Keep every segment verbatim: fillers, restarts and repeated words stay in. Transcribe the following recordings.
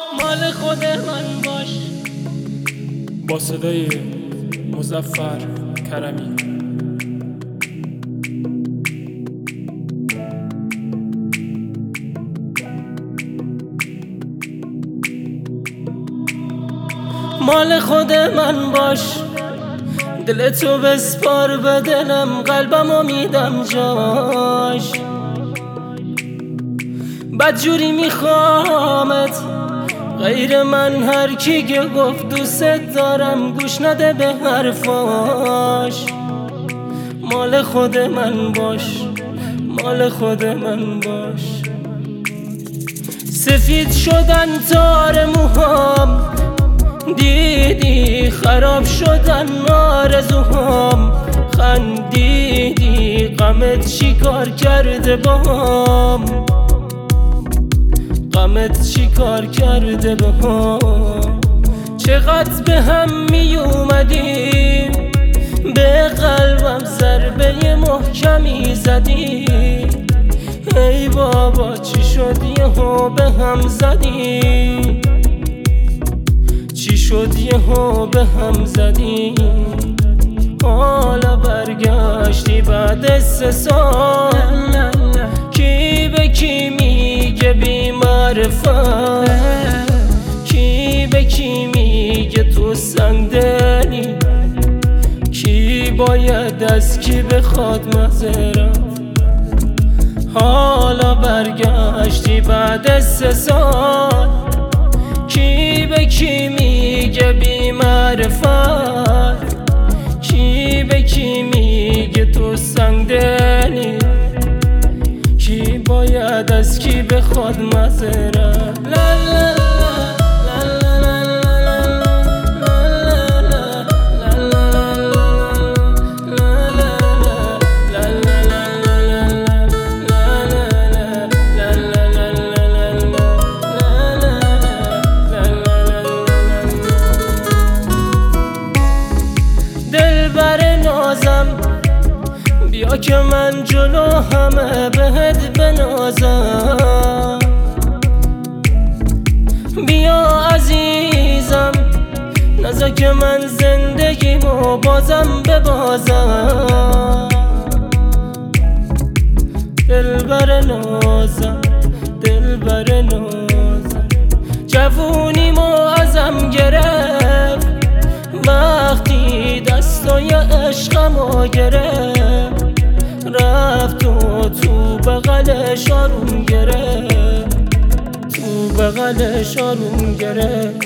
مال خود من باش. با صدای مظفر کرمی. مال خود من باش، دل تو بسپار به دلم، قلبمو میدم جاش. بدجوری میخوامت، غیر من هر کی که گفت دوست دارم گوش نده به حرفاش. مال خود من باش، مال خود من باش. سفید شدن تار موهام، دیدی خراب شدن آرزوهام. خندیدی غمت چی کار کرده باهم، غمت چی کار کرده باهم. چقدر به هم می اومدیم، به قلبم ضربه محکمی زدی. ای بابا چی شد یهو به هم زدی، چی شد یهو به هم زدی. حالا برگشتی بعد سه سال، کی به کی میگه بی معرفت، کی به کی میگه تو سنگدلی، کی باید از کی بخواد معذرت. حالا برگشتی بعد سه سال، کی به کی میگه بی معرفت، کی به کی میگه تو سنگدلی، کی باید از کی بخواد معذرت. لا لا بیا که من جلو همه بهت بنازم. بیا عزیزم نزا که من زندگیمو بازم ببازم. دلبر نازم، دلبر نازم، جوونیمو ازم گرفت وقتی دستای عشقمو گرفت. رفت و تو بغلش آروم گرفت، تو بغلش آروم گرفت.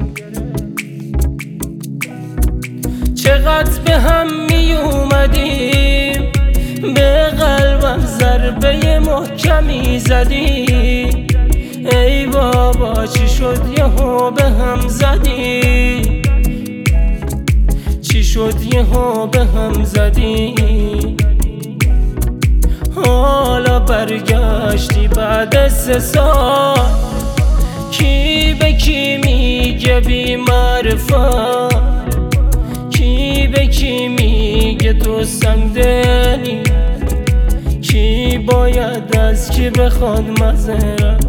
چقدر به هم می اومدیم، به قلبم ضربه محکمی زدی. ای بابا چی شد یهو به هم زدی، چی شد یهو به هم زدی. حالا برگشتی بعد سه سال، کی به کی میگه بی معرفت، کی به کی میگه تو سنگدلی، کی باید از کی بخواد معذرت.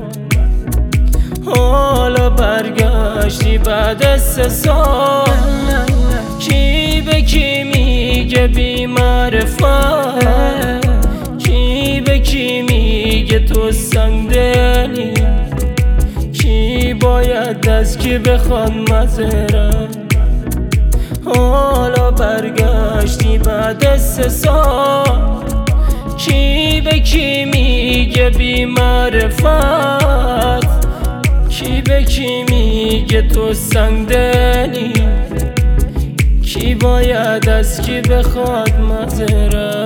حالا برگشتی بعد سه سال، کی به کی میگه بی معرفت، کی به کی میگه تو سنگدلی، کی باید از کی بخواد معذرت. حالا برگشتی بعد سه سال، کی به کی میگه بی معرفت، کی به کی میگه تو سنگدلی، کی باید از کی بخواد معذرت.